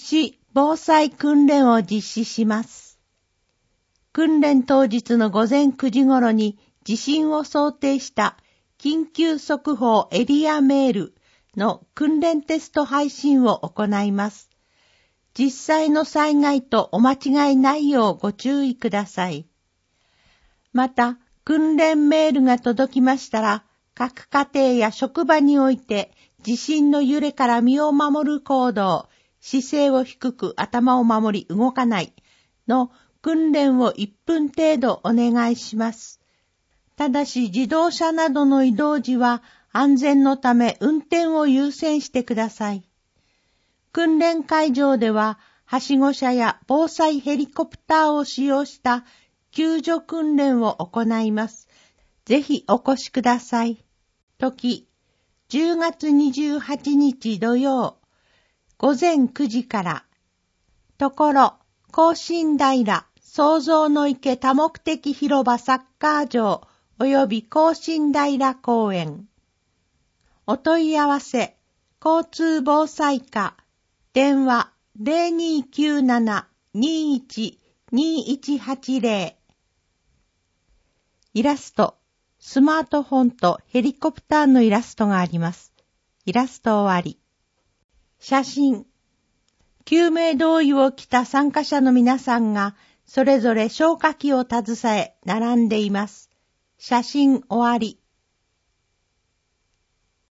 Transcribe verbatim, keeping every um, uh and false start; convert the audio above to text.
市防災訓練を実施します。訓練当日の午前くじ頃に地震を想定した緊急速報エリアメールの訓練テスト配信を行います。実際の災害とお間違いないようご注意ください。また、訓練メールが届きましたら、各家庭や職場において地震の揺れから身を守る行動、姿勢を低く頭を守り動かないの訓練をいっぷん程度お願いします。ただし自動車などの移動時は安全のため運転を優先してください。訓練会場でははしご車や防災ヘリコプターを使用した救助訓練を行います。ぜひお越しください。時、じゅうがつにじゅうはちにち土曜、午前くじから。ところ、庚申平、創造の池多目的広場サッカー場及び庚申平公園。お問い合わせ、交通防災課、電話 ゼロにーきゅうなな にーいち にーいちはちゼロ。イラスト、スマートフォンとヘリコプターのイラストがあります。イラスト終わり。写真。救命胴衣を着た参加者の皆さんがそれぞれ消火器を携え並んでいます。写真終わり。